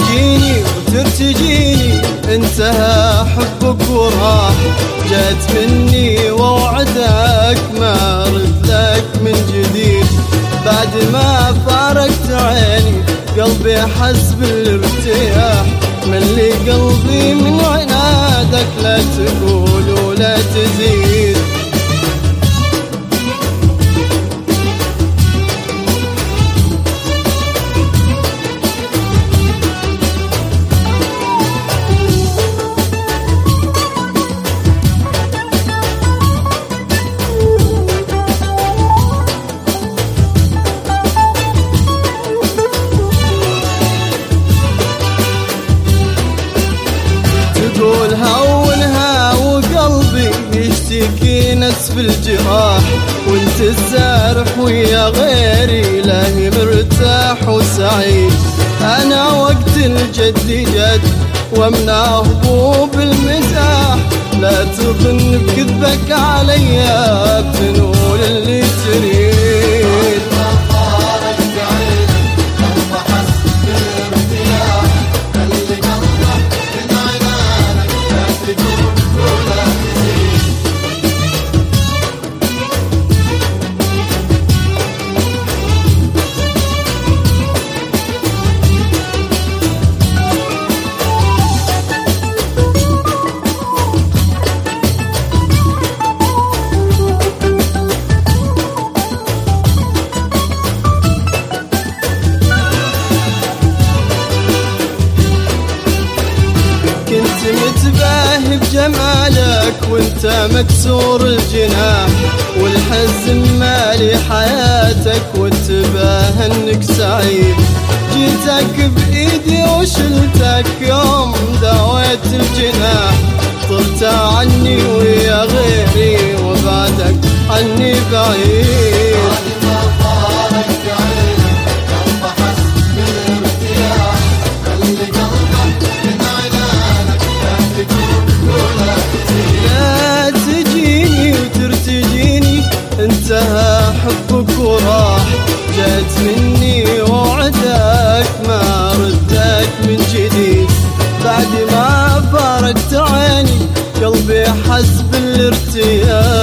تجيني وترتجيني انتهى حبك وراح، جات مني ووعدك ما رد لك من جديد. بعد ما فارقت عيني قلبي حس بالارتياح، ملي قلبي من عنادك لا تقول ولا تزيد. تقول هونها وقلبي يشتكي نسف الجراح، وانت السارح ويا غيري لاهي مرتاح وسعيد. انا وقت الجد جد وامنع هبوب المزاح، لا تظن بكذبك عليا بتنول اللي تريد. متباهي بجمالك وانت مكسور الجناح، والحزن مالي حياتك وانتباه انك سعيد. جيتك بايدي وشلتك يوم داويت الجناح، طرت عني ويا غيري وبعدك عني بعيد. انتهى حبك وراح، جات مني ووعدك ما ردك من جديد. بعد ما فارقت عيني قلبي حس بالارتياح.